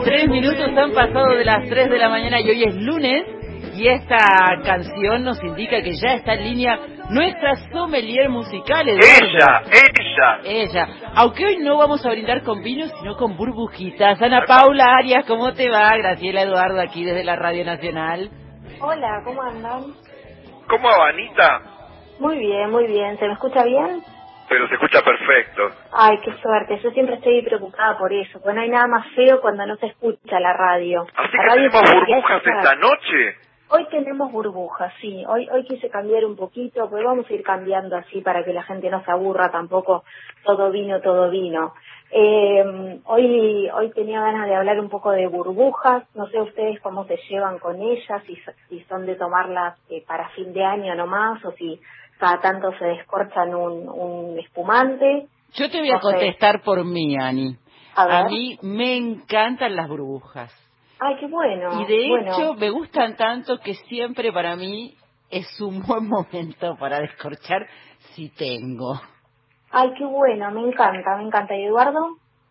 3 minutos han pasado de las 3 de la mañana y hoy es lunes y esta canción nos indica que ya está en línea nuestra sommelier musical, Eduardo. Ella. Aunque hoy no vamos a brindar con vino, sino con burbujitas. Ana Paula Arias, ¿cómo te va? Graciela Eduardo aquí desde la Radio Nacional. Hola, ¿cómo andan? ¿Cómo va, Anita? Muy bien, muy bien. ¿Se me escucha bien? Pero se escucha perfecto. Ay, qué suerte. Yo siempre estoy preocupada por eso, porque no hay nada más feo cuando no se escucha la radio. Así La que radio tenemos burbujas esta noche. Hoy tenemos burbujas, sí. Hoy quise cambiar un poquito, pues vamos a ir cambiando así para que la gente no se aburra tampoco. Todo vino, todo vino. Hoy tenía ganas de hablar un poco de burbujas. No sé ustedes cómo se llevan con ellas, si son de tomarlas para fin de año nomás, o si cada tanto se descorchan un espumante. Yo te voy a contestar por mí, Ani. A mí me encantan las burbujas. Ay, qué bueno. Y de hecho me gustan tanto que siempre para mí es un buen momento para descorchar si tengo. Ay, qué bueno, me encanta. ¿Y Eduardo?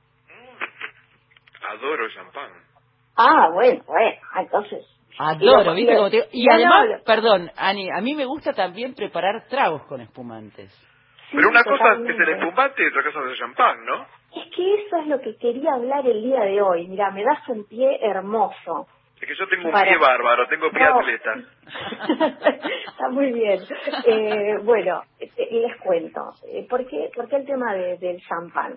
Adoro el champán. Ah, bueno, entonces... Adoro, ¿viste cómo te digo? Y además, perdón, Ani, a mí me gusta también preparar tragos con espumantes. Sí, pero una totalmente. cosa es el espumante y otra cosa es el champán, ¿no? Es que eso es lo que quería hablar el día de hoy. Mira, me das un pie hermoso. Es que yo tengo un pie bárbaro, tengo pie atleta. Está muy bien. Bueno, les cuento. ¿Por qué el tema del champán?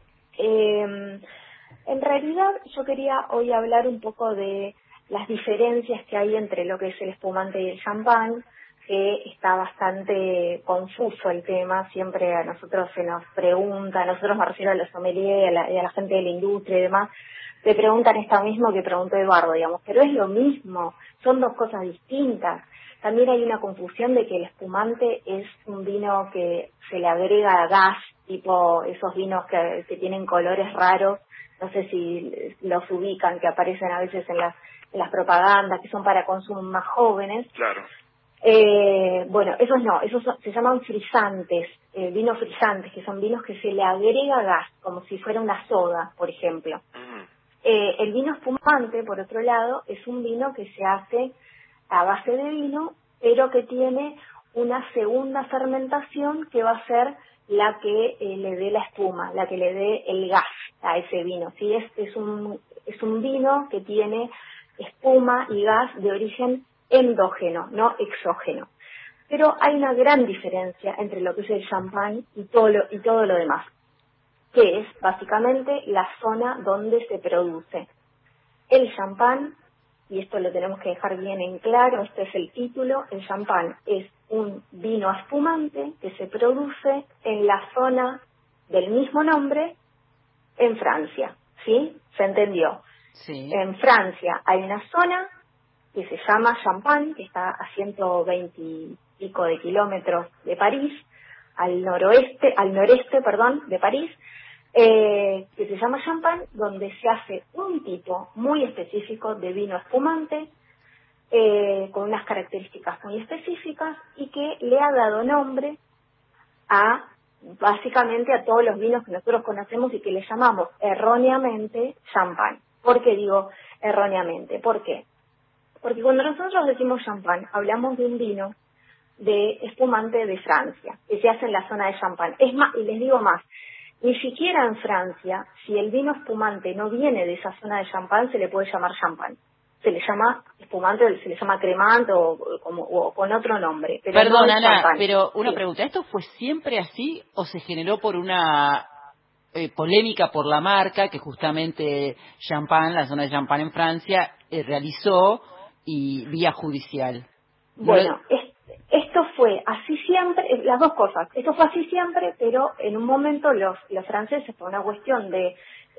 En realidad yo quería hoy hablar un poco de las diferencias que hay entre lo que es el espumante y el champán, que está bastante confuso el tema. Siempre a nosotros se nos pregunta, a nosotros me refiero a los sommeliers y a la gente de la industria y demás, te preguntan esto mismo que preguntó Eduardo, digamos, pero es lo mismo, son dos cosas distintas. También hay una confusión de que el espumante es un vino que se le agrega gas, tipo esos vinos que tienen colores raros, no sé si los ubican, que aparecen a veces en las propagandas, que son para consumo más jóvenes. Claro. Bueno, esos no, se llaman frisantes, vinos frisantes, que son vinos que se le agrega gas, como si fuera una soda, por ejemplo. El vino espumante, por otro lado, es un vino que se hace a base de vino, pero que tiene una segunda fermentación que va a ser la que le dé la espuma, la que le dé el gas a ese vino. ¿Sí? Es un vino que tiene espuma y gas de origen endógeno, no exógeno. Pero hay una gran diferencia entre lo que es el champán y todo lo demás, que es básicamente la zona donde se produce. El champán, y esto lo tenemos que dejar bien en claro, este es el título, el champán es un vino espumante que se produce en la zona del mismo nombre en Francia, ¿sí? ¿Se entendió? Sí. En Francia hay una zona que se llama Champagne, que está a 120 y pico de kilómetros de París, al noreste de París, que se llama Champagne, donde se hace un tipo muy específico de vino espumante, con unas características muy específicas y que le ha dado nombre básicamente a todos los vinos que nosotros conocemos y que le llamamos erróneamente champán. ¿Por qué digo erróneamente? ¿Por qué? Porque cuando nosotros decimos champán, hablamos de un vino de espumante de Francia, que se hace en la zona de Champagne. Es más, y les digo más, ni siquiera en Francia, si el vino espumante no viene de esa zona de Champagne, se le puede llamar champán. Se le llama espumante, se le llama cremant o con otro nombre. Pero Perdón, no es Ana, champán. pero una Sí. pregunta, ¿esto fue siempre así o se generó por una polémica por la marca que justamente Champagne, la zona de Champagne en Francia, realizó y vía judicial? Bueno, esto fue así siempre, las dos cosas. Esto fue así siempre, pero en un momento los franceses, por una cuestión de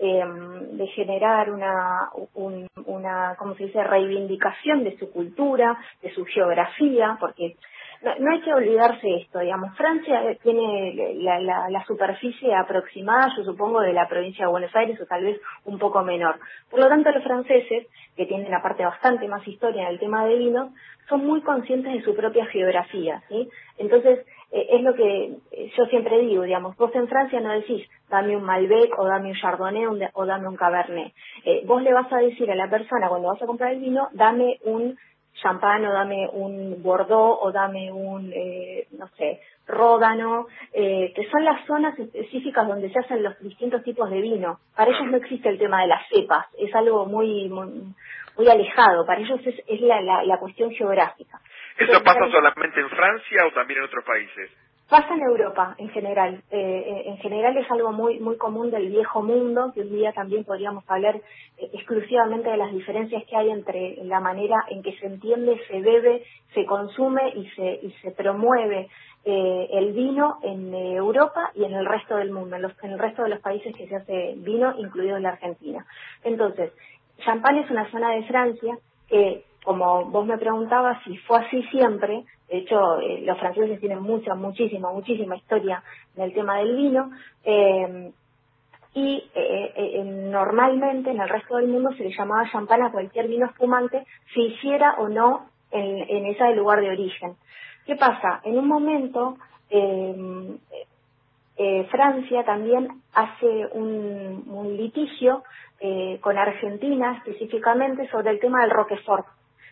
generar una ¿cómo se dice?, reivindicación de su cultura, de su geografía, porque no hay que olvidarse esto, digamos, Francia tiene la superficie aproximada, yo supongo, de la provincia de Buenos Aires o tal vez un poco menor. Por lo tanto, los franceses, que tienen aparte bastante más historia en el tema de vinos, son muy conscientes de su propia geografía, ¿sí? Entonces, es lo que yo siempre digo, digamos, vos en Francia no decís dame un Malbec o dame un Chardonnay o dame un Cabernet. Vos le vas a decir a la persona cuando vas a comprar el vino, dame un champán o dame un Bordeaux o dame un, no sé, Ródano, que son las zonas específicas donde se hacen los distintos tipos de vino. Para ellos no existe el tema de las cepas, es algo muy alejado, para ellos es la cuestión geográfica. ¿Eso pasa solamente en Francia o también en otros países? Pasa en Europa en general. En general es algo muy común del viejo mundo, que un día también podríamos hablar exclusivamente de las diferencias que hay entre la manera en que se entiende, se bebe, se consume y se promueve el vino en Europa y en el resto del mundo, en el resto de los países que se hace vino, incluido la Argentina. Entonces, Champagne es una zona de Francia que, como vos me preguntabas si fue así siempre, de hecho los franceses tienen muchísima historia en el tema del vino, y normalmente en el resto del mundo se le llamaba champán a cualquier vino espumante, se hiciera o no en ese lugar de origen. ¿Qué pasa? En un momento Francia también hace un litigio con Argentina específicamente sobre el tema del Roquefort.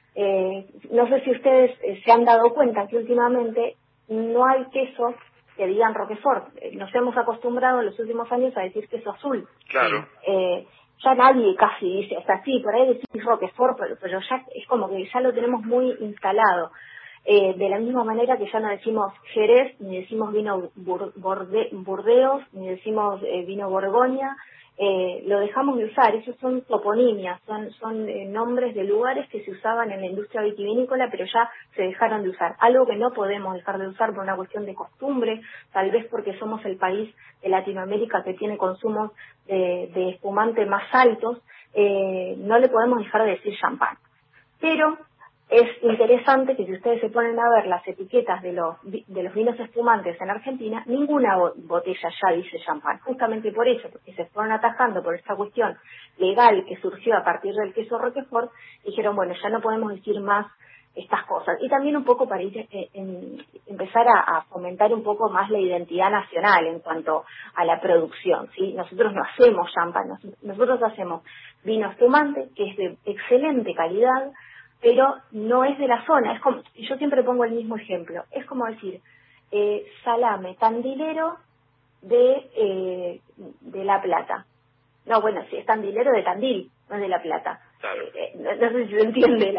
No sé si ustedes se han dado cuenta que últimamente no hay quesos que digan Roquefort. Nos hemos acostumbrado en los últimos años a decir queso azul. Claro. Ya nadie casi dice, o sea, sí, por ahí decís Roquefort, pero ya es como que ya lo tenemos muy instalado. De la misma manera que ya no decimos Jerez, ni decimos vino Burdeos, ni decimos vino Borgoña, lo dejamos de usar. Esos son toponimias, son nombres de lugares que se usaban en la industria vitivinícola, pero ya se dejaron de usar. Algo que no podemos dejar de usar por una cuestión de costumbre, tal vez porque somos el país de Latinoamérica que tiene consumos de espumante más altos, no le podemos dejar de decir champán. Pero es interesante que si ustedes se ponen a ver las etiquetas de los vinos espumantes en Argentina, ninguna botella ya dice champán, justamente por eso, porque se fueron atajando por esta cuestión legal que surgió a partir del queso Roquefort, dijeron, bueno, ya no podemos decir más estas cosas. Y también un poco para empezar a fomentar un poco más la identidad nacional en cuanto a la producción, ¿sí? Nosotros no hacemos champán, nosotros hacemos vino espumante, que es de excelente calidad, pero no es de la zona. Es como, yo siempre pongo el mismo ejemplo, es como decir salame tandilero de La Plata. No, bueno, si es tandilero de Tandil, no es de La Plata. Claro. No sé si se entiende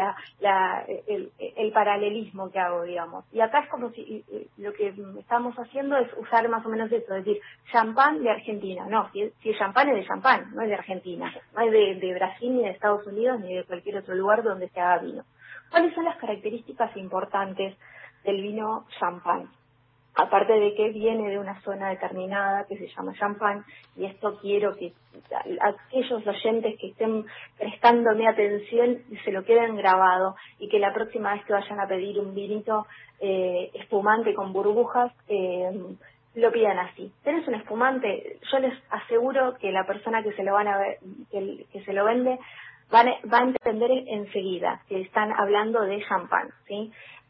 el paralelismo que hago, digamos. Y acá es como si lo que estamos haciendo es usar más o menos eso, es decir, champán de Argentina. No, si el champán es de champán, no es de Argentina, no es de Brasil, ni de Estados Unidos, ni de cualquier otro lugar donde se haga vino. ¿Cuáles son las características importantes del vino champán? Aparte de que viene de una zona determinada que se llama champán, y esto quiero que aquellos oyentes que estén prestándome atención se lo queden grabado, y que la próxima vez que vayan a pedir un vinito espumante con burbujas, lo pidan así. ¿Tenés un espumante? Yo les aseguro que la persona que se lo que se lo vende va a entender enseguida que están hablando de champán, ¿sí?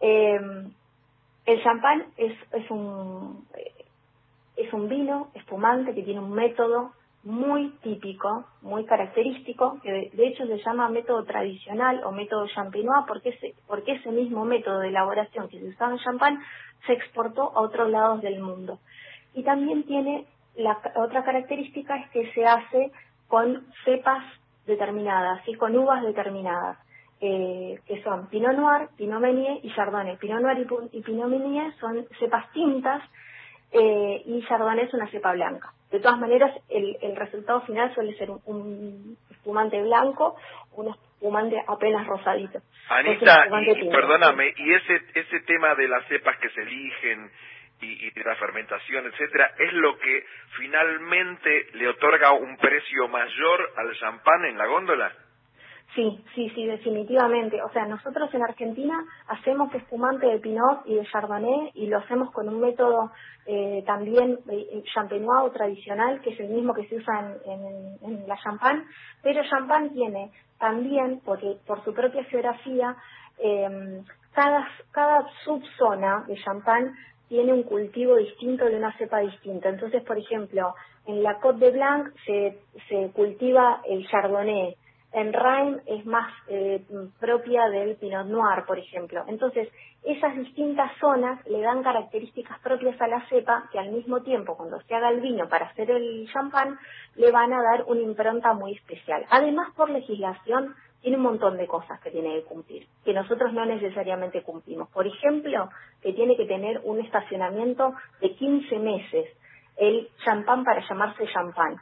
El champán es un vino espumante que tiene un método muy típico, muy característico, que de hecho se llama método tradicional o método champenois, porque ese mismo método de elaboración que se usaba en champán se exportó a otros lados del mundo. Y también tiene otra característica, es que se hace con cepas determinadas, ¿sí? Con uvas determinadas. Que son Pinot Noir, Pinot Meunier y Chardonnay. Pinot Noir y Pinot Meunier son cepas tintas, y Chardonnay es una cepa blanca. De todas maneras, el resultado final suele ser un espumante blanco, un espumante apenas rosadito. Anita, perdóname, y ese tema de las cepas que se eligen y de la fermentación, etcétera, ¿es lo que finalmente le otorga un precio mayor al champán en la góndola? Sí, definitivamente. O sea, nosotros en Argentina hacemos espumante de Pinot y de Chardonnay, y lo hacemos con un método también champenois o tradicional, que es el mismo que se usa en la champán, pero champán tiene también, porque por su propia geografía, cada subzona de champán tiene un cultivo distinto de una cepa distinta. Entonces, por ejemplo, en la Côte de Blanc se cultiva el Chardonnay, en Reims es más propia del Pinot Noir, por ejemplo. Entonces, esas distintas zonas le dan características propias a la cepa que al mismo tiempo, cuando se haga el vino para hacer el champán, le van a dar una impronta muy especial. Además, por legislación, tiene un montón de cosas que tiene que cumplir, que nosotros no necesariamente cumplimos. Por ejemplo, que tiene que tener un estacionamiento de 15 meses, el champán para llamarse champán.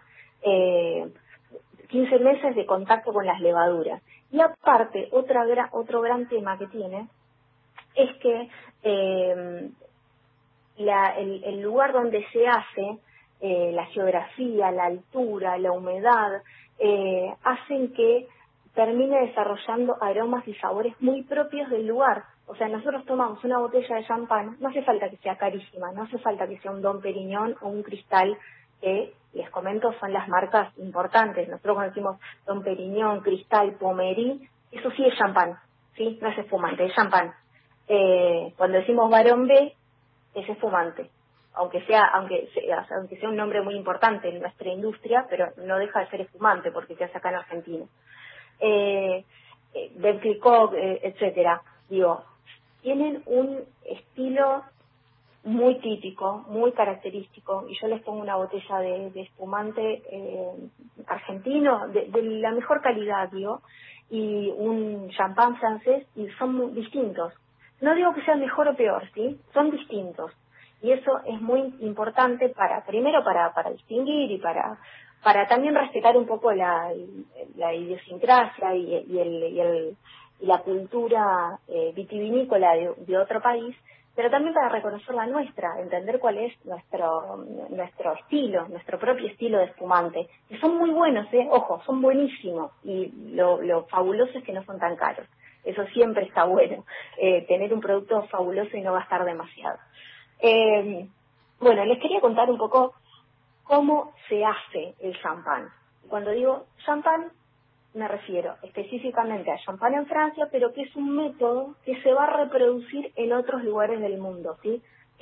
15 meses de contacto con las levaduras. Y aparte, otro gran tema que tiene es que el lugar donde se hace, la geografía, la altura, la humedad, hacen que termine desarrollando aromas y sabores muy propios del lugar. O sea, nosotros tomamos una botella de champán, no hace falta que sea carísima, no hace falta que sea un Dom Perignon o un Cristal, que les comento son las marcas importantes. Nosotros cuando decimos Dom Perignon, Cristal, Pommery, eso sí es champán, ¿sí? No es espumante, es champán. Cuando decimos Barón B, es espumante, aunque sea un nombre muy importante en nuestra industria, pero no deja de ser espumante porque se hace acá en Argentina. Del Clicquot, etcétera, digo, tienen un estilo muy típico, muy característico, y yo les pongo una botella de espumante argentino, de la mejor calidad, digo, y un champán francés, y son muy distintos. No digo que sean mejor o peor, ¿sí? Son distintos. Y eso es muy importante primero para distinguir y para también respetar un poco la idiosincrasia y la cultura vitivinícola de otro país, pero también para reconocer la nuestra, entender cuál es nuestro estilo, nuestro propio estilo de espumante, que son muy buenos, ojo, son buenísimos, y lo fabuloso es que no son tan caros. Eso siempre está bueno, tener un producto fabuloso y no gastar demasiado. Bueno, les quería contar un poco cómo se hace el champán. Cuando digo champán, me refiero específicamente a champán en Francia, pero que es un método que se va a reproducir en otros lugares del mundo, ¿sí?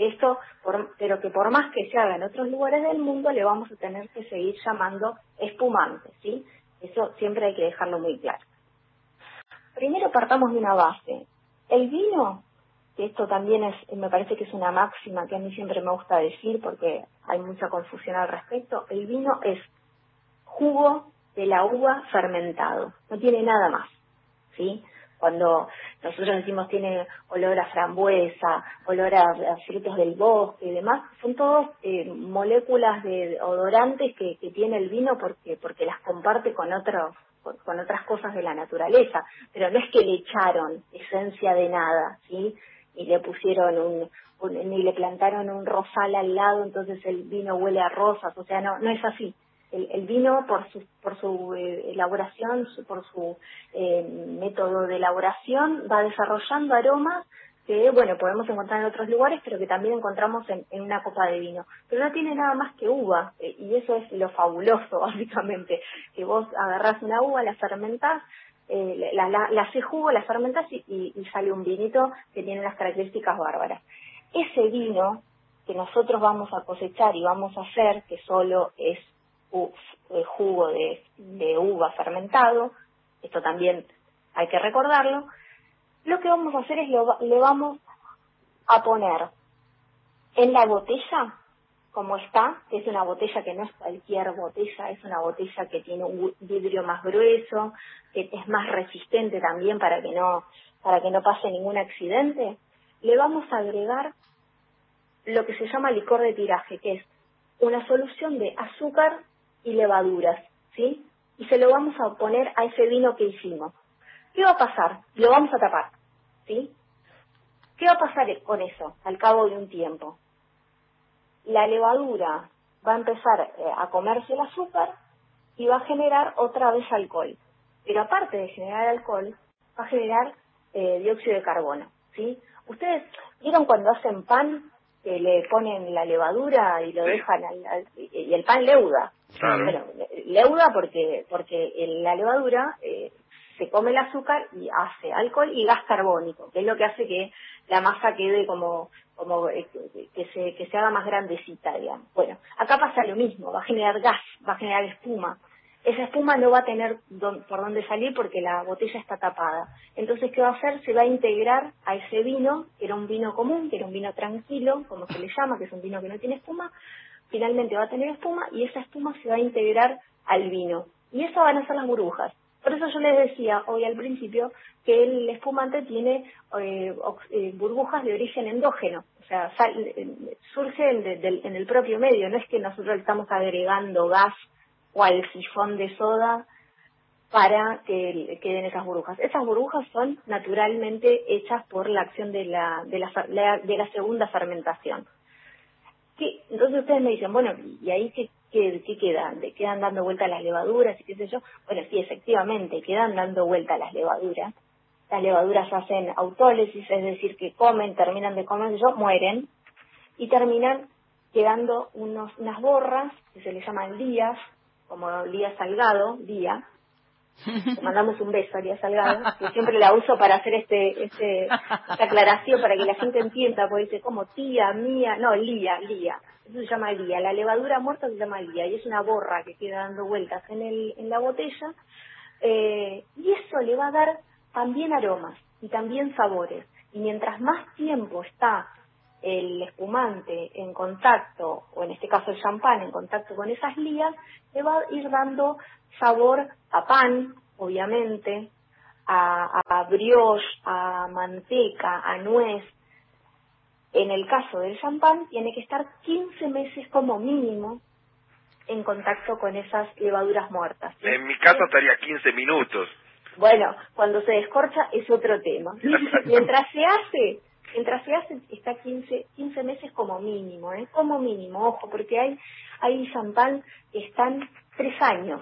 Pero que por más que se haga en otros lugares del mundo, le vamos a tener que seguir llamando espumante, ¿sí? Eso siempre hay que dejarlo muy claro. Primero partamos de una base. El vino, que esto también me parece que es una máxima que a mí siempre me gusta decir porque hay mucha confusión al respecto, el vino es jugo de la uva fermentado, no tiene nada más, ¿sí? Cuando nosotros decimos tiene olor a frambuesa, olor a frutos del bosque y demás, son todos moléculas de odorantes que tiene el vino porque las comparte con otras cosas de la naturaleza, pero no es que le echaron esencia de nada, ¿sí? Y le pusieron ni le plantaron un rosal al lado, entonces el vino huele a rosas, o sea, no es así. El vino, por su elaboración, por su método de elaboración, va desarrollando aromas que, bueno, podemos encontrar en otros lugares, pero que también encontramos en una copa de vino. Pero no tiene nada más que uva, y eso es lo fabuloso, básicamente, que vos agarrás una uva, la fermentás, la haces jugo, la fermentás y sale un vinito que tiene unas características bárbaras. Ese vino que nosotros vamos a cosechar y vamos a hacer, que solo es jugo de uva fermentado, esto también hay que recordarlo, lo que vamos a hacer es le vamos a poner en la botella como está, que es una botella que no es cualquier botella, es una botella que tiene un vidrio más grueso, que es más resistente también para que no pase ningún accidente. Le vamos a agregar lo que se llama licor de tiraje, que es una solución de azúcar y levaduras, ¿sí? Y se lo vamos a poner a ese vino que hicimos. ¿Qué va a pasar? Lo vamos a tapar, ¿sí? ¿Qué va a pasar con eso al cabo de un tiempo? La levadura va a empezar a comerse el azúcar y va a generar otra vez alcohol. Pero aparte de generar alcohol, va a generar dióxido de carbono, ¿sí? Ustedes vieron cuando hacen pan, que le ponen la levadura y lo dejan y el pan leuda. Claro. Bueno, leuda porque la levadura se come el azúcar y hace alcohol y gas carbónico, que es lo que hace que la masa quede como que se haga más grandecita, digamos. Bueno, acá pasa lo mismo, va a generar gas, va a generar espuma. Esa espuma no va a tener por dónde salir porque la botella está tapada. Entonces, ¿qué va a hacer? Se va a integrar a ese vino, que era un vino común, que era un vino tranquilo, como se le llama, que es un vino que no tiene espuma. Finalmente va a tener espuma y esa espuma se va a integrar al vino. Y eso van a ser las burbujas. Por eso yo les decía hoy al principio que el espumante tiene burbujas de origen endógeno. O sea, surge en el propio medio. No es que nosotros le estamos agregando gas o al sifón de soda para que queden esas burbujas. Esas burbujas son naturalmente hechas por la acción de la segunda fermentación. Entonces ustedes me dicen, bueno, ¿y ahí qué quedan? ¿Quedan dando vuelta las levaduras y qué sé yo? Bueno, sí, efectivamente, quedan dando vuelta las levaduras. Las levaduras hacen autólisis, es decir, que terminan de comer, mueren, y terminan quedando unas borras, que se les llaman lías, como Lía Salgado, Lía. Le mandamos un beso a Lía Salgado, que siempre la uso para hacer esta aclaración, para que la gente entienda, porque dice como tía, mía, no, Lía. Eso se llama Lía. La levadura muerta se llama Lía, y es una borra que queda dando vueltas en la botella, y eso le va a dar también aromas y también sabores. Y mientras más tiempo está el espumante en contacto, o en este caso el champán en contacto con esas lías, le va a ir dando sabor a pan, obviamente, a brioche, a manteca, a nuez. En el caso del champán, tiene que estar 15 meses como mínimo en contacto con esas levaduras muertas, ¿sí? En mi caso estaría 15 minutos. Bueno, cuando se descorcha es otro tema. Mientras se hace está 15 meses como mínimo, como mínimo, ojo, porque hay champán que están 3 años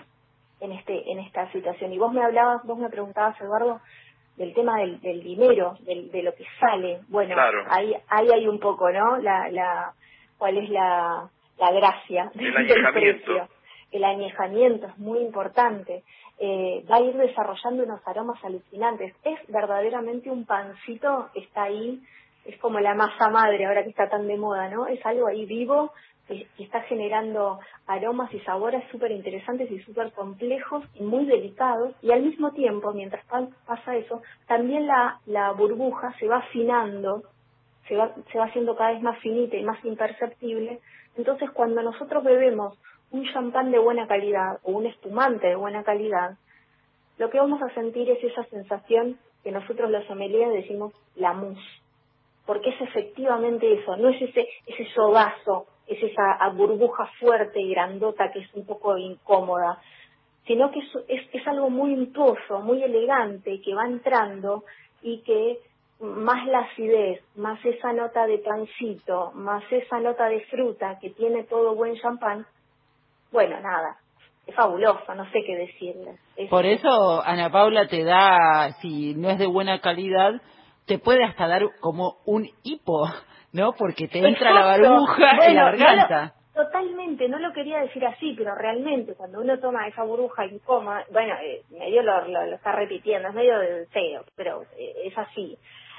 en esta situación. Y vos me preguntabas, Eduardo, del tema del dinero, de lo que sale. Bueno, claro. ahí hay un poco, ¿no? ¿Cuál es la gracia del precio? El añejamiento es muy importante. Va a ir desarrollando unos aromas alucinantes. Es verdaderamente un pancito que está ahí, es como la masa madre ahora que está tan de moda, ¿no? Es algo ahí vivo que está generando aromas y sabores súper interesantes y súper complejos y muy delicados, y al mismo tiempo, mientras pasa eso, también la burbuja se va afinando, se va haciendo cada vez más finita y más imperceptible. Entonces, cuando nosotros bebemos un champán de buena calidad o un espumante de buena calidad, lo que vamos a sentir es esa sensación que nosotros los sommeliers decimos la mousse, porque es efectivamente eso, no es ese sodazo, es esa burbuja fuerte y grandota que es un poco incómoda, sino que es algo muy untuoso, muy elegante, que va entrando y que más la acidez, más esa nota de pancito, más esa nota de fruta que tiene todo buen champán, bueno, nada, es fabuloso, no sé qué decirles. Por eso Ana Paula te da, si no es de buena calidad, te puede hasta dar como un hipo, ¿no? Porque te entra la burbuja en la garganta. Totalmente, no lo quería decir así, pero realmente cuando uno toma esa burbuja incómoda, bueno, medio lo está repitiendo, es medio feo, pero es así.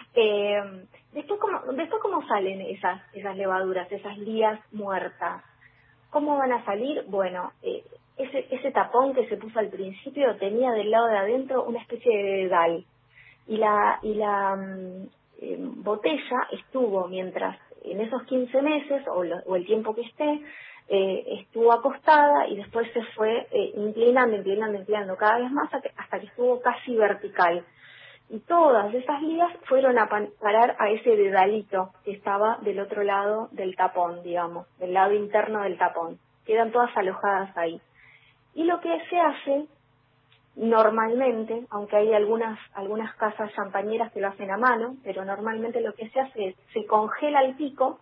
Después cómo salen esas levaduras, esas lías muertas. ¿Cómo van a salir? Bueno, ese tapón que se puso al principio tenía del lado de adentro una especie de dedal, y la botella estuvo, mientras en esos 15 meses o el tiempo que esté, estuvo acostada, y después se fue inclinando cada vez más hasta que estuvo casi vertical. Y todas esas lías fueron a parar a ese dedalito que estaba del otro lado del tapón, digamos, del lado interno del tapón. Quedan todas alojadas ahí. Y lo que se hace normalmente, aunque hay algunas casas champañeras que lo hacen a mano, pero normalmente lo que se hace es, se congela el pico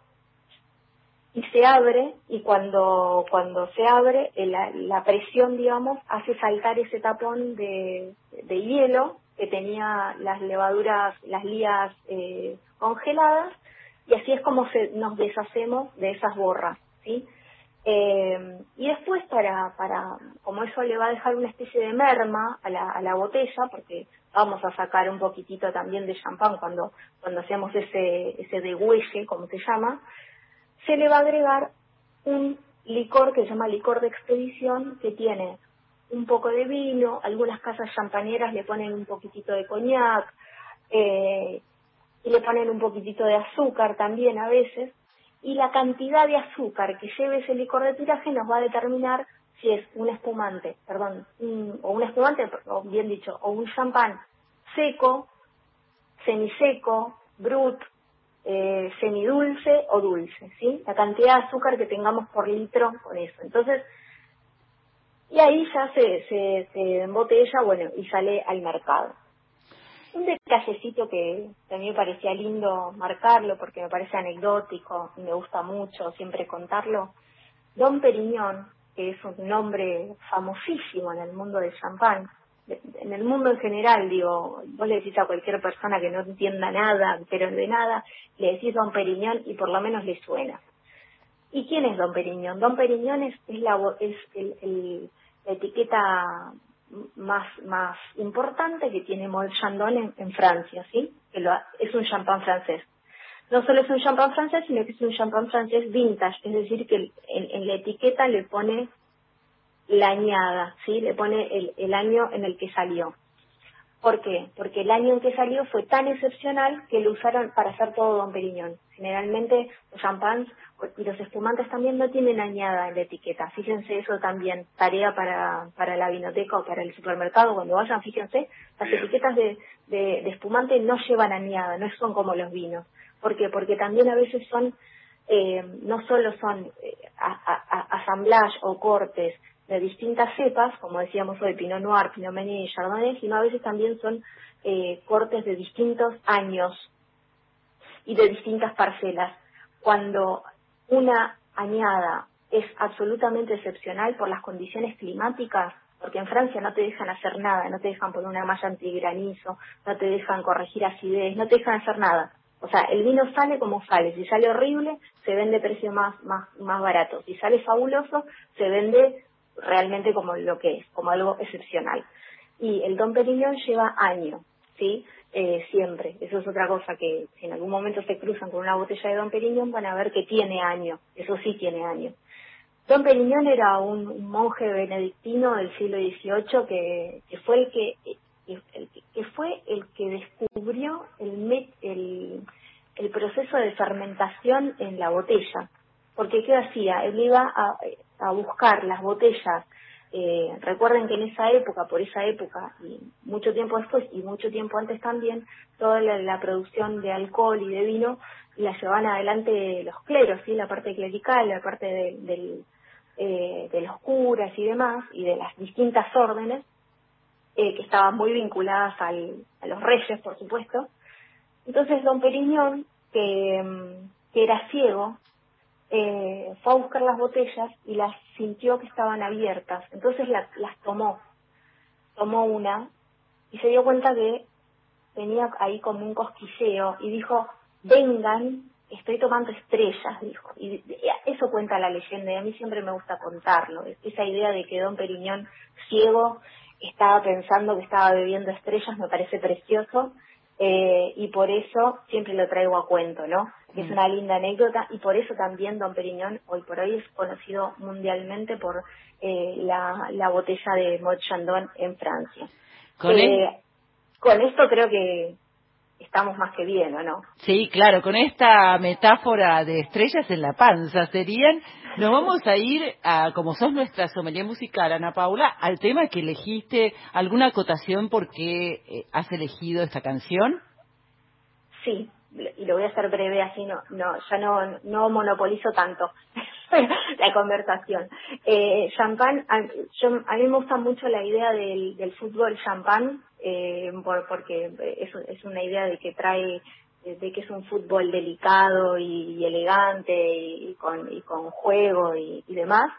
y se abre, y cuando se abre, la presión, digamos, hace saltar ese tapón de hielo que tenía las levaduras, las lías congeladas, y así es como nos deshacemos de esas borras, ¿sí? Y después como eso le va a dejar una especie de merma a la botella, porque vamos a sacar un poquitito también de champán cuando hacemos ese degüelle, como se llama, se le va a agregar un licor que se llama licor de expedición, que tiene un poco de vino, algunas casas champañeras le ponen un poquitito de coñac, y le ponen un poquitito de azúcar también a veces, y la cantidad de azúcar que lleve ese licor de tiraje nos va a determinar si es un espumante, o bien dicho, o un champán seco, semiseco, brut, semidulce o dulce, ¿sí? La cantidad de azúcar que tengamos por litro con eso. Entonces, y ahí ya se embotella, bueno, y sale al mercado. Un detallecito que a mí me parecía lindo marcarlo porque me parece anecdótico y me gusta mucho siempre contarlo. Dom Perignon, que es un nombre famosísimo en el mundo del champán, en el mundo en general, digo, vos le decís a cualquier persona que no entienda nada, pero de nada, le decís Dom Perignon y por lo menos le suena. ¿Y quién es Dom Perignon? Dom Perignon es la etiqueta más importante que tiene Moët Chandon en Francia, ¿sí? Es un champán francés. No solo es un champán francés, sino que es un champán francés vintage, es decir, que en la etiqueta le pone la añada, ¿sí? Le pone el año en el que salió. ¿Por qué? Porque el año en que salió fue tan excepcional que lo usaron para hacer todo Dom Perignon. Generalmente los champáns y los espumantes también no tienen añada en la etiqueta. Fíjense eso también, tarea para la vinoteca o para el supermercado. Cuando vayan, fíjense, las etiquetas de espumante no llevan añada, no son como los vinos. ¿Por qué? Porque también a veces son, no solo son assemblage o cortes de distintas cepas, como decíamos hoy, Pinot Noir, Pinot Meunier y Chardonnay, sino a veces también son cortes de distintos años y de distintas parcelas. Cuando una añada es absolutamente excepcional por las condiciones climáticas, porque en Francia no te dejan hacer nada, no te dejan poner una malla antigranizo, no te dejan corregir acidez, no te dejan hacer nada. O sea, el vino sale como sale. Si sale horrible, se vende precio más barato. Si sale fabuloso, se vende realmente como lo que es, como algo excepcional. Y el Dom Perignon lleva años, ¿sí? Siempre. Eso es otra cosa que si en algún momento se cruzan con una botella de Dom Perignon van a ver que tiene años. Eso sí tiene años. Dom Perignon era un monje benedictino del siglo XVIII que fue el que descubrió el proceso de fermentación en la botella. Porque ¿qué hacía? Él iba a buscar las botellas. Recuerden que por esa época, y mucho tiempo después y mucho tiempo antes también, toda la producción de alcohol y de vino la llevaban adelante los cleros, ¿sí? La parte clerical, la parte de los curas y demás, y de las distintas órdenes, que estaban muy vinculadas a los reyes, por supuesto. Entonces Dom Perignon, que era ciego, fue a buscar las botellas y las sintió que estaban abiertas. Entonces las tomó una y se dio cuenta que tenía ahí como un cosquilleo y dijo, vengan, estoy tomando estrellas, dijo. Y eso cuenta la leyenda y a mí siempre me gusta contarlo. Esa idea de que Dom Perignon, ciego, estaba pensando que estaba bebiendo estrellas me parece precioso. Y por eso siempre lo traigo a cuento, ¿no? Que es una linda anécdota y por eso también Dom Perignon hoy por hoy es conocido mundialmente por la botella de Moët Chandon en Francia. Con esto creo que estamos más que bien, ¿o no? Sí, claro, con esta metáfora de estrellas en la panza serían, nos vamos a ir a, como sos nuestra sommelier musical, Ana Paula, al tema que elegiste. ¿Alguna acotación por qué has elegido esta canción? Sí, y lo voy a hacer breve, así ya no monopolizo tanto la conversación. Champán, a mí me gusta mucho la idea del fútbol champán, porque es una idea de que es un fútbol delicado y elegante y con juego y demás.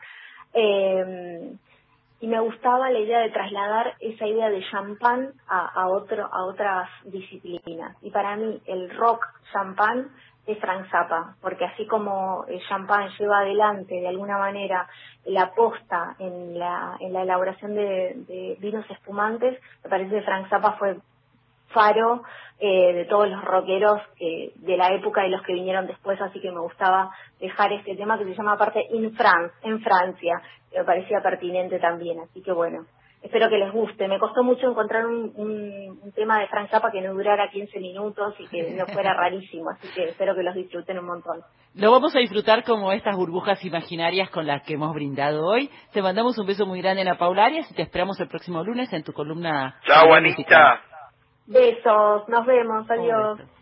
Y me gustaba la idea de trasladar esa idea de champán a otras disciplinas. Y para mí el rock champán es Frank Zappa, porque así como el champán lleva adelante de alguna manera la posta en la elaboración de vinos espumantes, me parece que Frank Zappa fue faro de todos los rockeros de la época y los que vinieron después, así que me gustaba dejar este tema que se llama aparte en Francia, que me parecía pertinente también, así que bueno, espero que les guste. Me costó mucho encontrar un tema de Frank Zappa que no durara 15 minutos y que no fuera rarísimo, así que espero que los disfruten un montón. Lo vamos a disfrutar como estas burbujas imaginarias con las que hemos brindado hoy. Te mandamos un beso muy grande, Ana Paula Arias, y te esperamos el próximo lunes en tu columna. Chao, Anita. Besos, nos vemos, adiós.